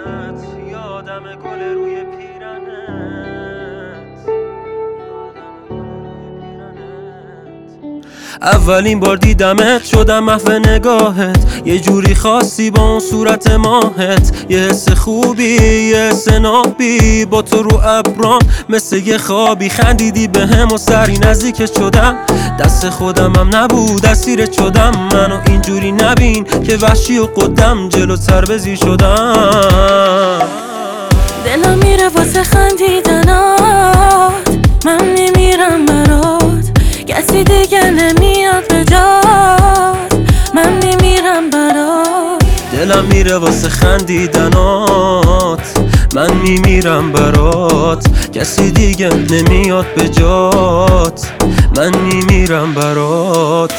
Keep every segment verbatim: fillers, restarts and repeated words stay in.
یادم گل روی پیرنت اولین بار دیدمت شدم محو نگاهت، یه جوری خاصی با اون صورت ماهت، یه حس خوبی یه حس نابی با تو رو ابرام مثل یه خوابی. خندیدی به هم و سری نزدیکت شدم، دست خودم هم نبود اسیرت شدم. منو اینجوری نبین که وحشی و قدم جلوتر بزی شدم. دلم میره واسه خندیدنات، من میمیرم برات، کسی دیگه نمیاد به جات، من میمیرم برات. دلم میره واسه خندیدنات، من میمیرم برات، کسی دیگه نمیاد به جات، من میمیرم برات.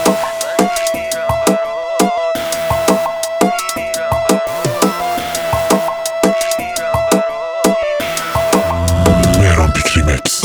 Mehran Pikri Mix.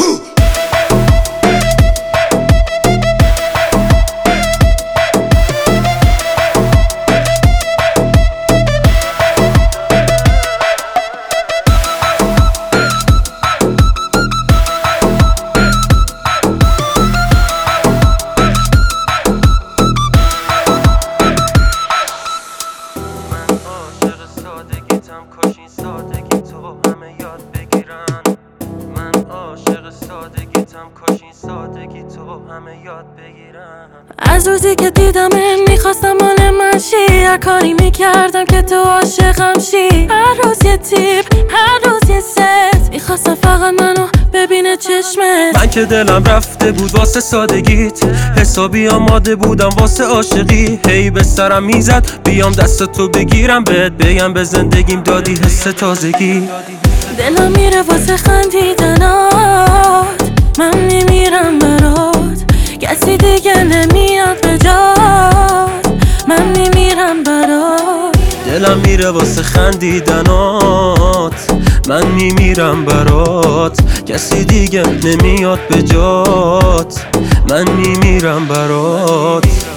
کاش این سادگی تو همه یاد بگیرن. من عاشق سادگیتم، کاش این سادگی تو همه یاد بگیرن. از روزی که دیدم میخواستم مال من شی، هر کاری میکردم که تو عاشقم شی. هر روز یه تیپ، هر روز یه ست، میخواستم فقط منو ببینه چشمت. من که دلم رفته بود واسه سادگیت، حسابی آماده بودم واسه عاشقی. هی به سرم میزد بیام دست تو بگیرم، بهت بگم به زندگیم دادی حس تازگی. دلم میره واسه خندیدنات، من میمیرم برات، کسی دیگه نمیاد به جات، من میمیرم برات. دلم میره واسه خندیدنات، من میمیرم برات، کسی دیگه نمیاد به جات، من میمیرم برات.